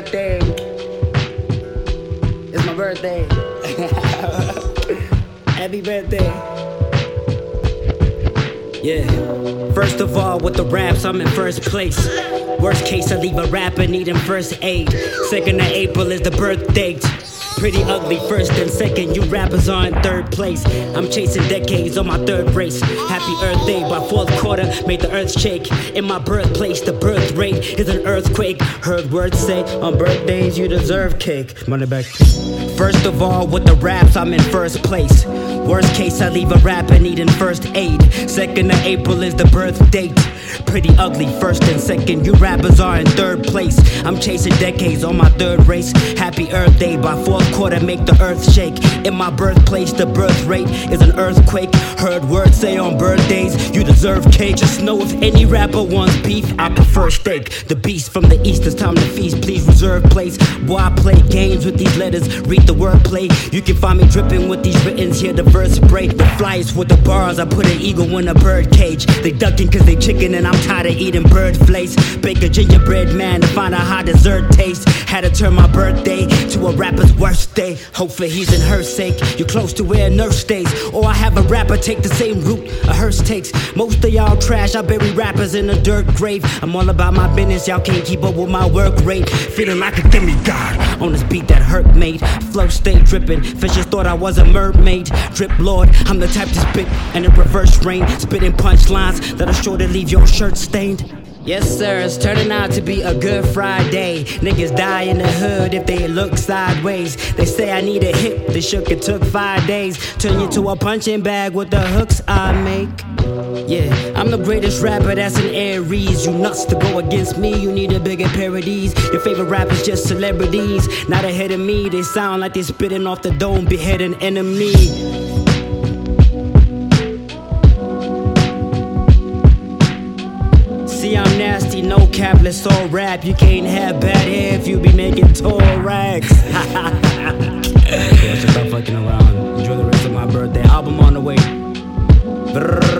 birthday. It's my birthday. Happy birthday. Yeah. First of all, with the raps, I'm in first place. Worst case, I leave a rapper needing first aid. 2nd of April is the birth date. Pretty ugly first and second, you rappers are in third place. I'm chasing decades on my third race. Happy Earth Day by fourth quarter, made the earth shake. In my birthplace, the birth rate is an earthquake. Heard words say, on birthdays you deserve cake. Run it back. First of all, with the raps, I'm in first place. Worst case, I leave a rapper needing first aid. 2nd of April is the birth date. Pretty ugly first and second, you rappers are in third place. I'm chasing decades on my third race. Happy Earth Day by fourth quarter, make the earth shake. In my birthplace, the birth rate is an earthquake. Heard words say on birthdays you deserve cake. Just know if any rapper wants beef, I prefer steak. The beast from the east, it's time to feast, please reserve place. Boy, I play games with these letters, read the wordplay. You can find me dripping with these writtens, hear the verse break. The flies with the bars, I put an eagle in a bird cage. They ducking cause they chicken and I'm tired of eating bird flakes. Bake a gingerbread man to find out how dessert tastes. Had to turn my birthday to a rapper's worst day. Hope for he's in her sake, you're close to where a nurse stays. Or I have a rapper take the same route a hearse takes. Most of y'all trash, I bury rappers in a dirt grave. I'm all about my business, y'all can't keep up with my work rate. Feeling like a demigod on this beat that hurt made. Flow stay dripping, fishes thought I was a mermaid. Drip lord, I'm the type to spit and in reverse rain. Spitting punchlines that are sure to leave your shirt stained. Yes sir, it's turning out to be a good Friday. Niggas die in the hood if they look sideways. They say I need a hit, they shook it took 5 days. Turn you to a punching bag with the hooks I make. Yeah, I'm the greatest rapper that's in Aries. You nuts to go against me, you need a bigger parodies. Your favorite rappers just celebrities. Not ahead of me, they sound like they spitting off the dome, behead an enemy. See, I'm nasty, no capless or rap. You can't have bad hair if you be making tall rags. Stop fucking around. Enjoy the rest of my birthday. Album on the way. Brrr.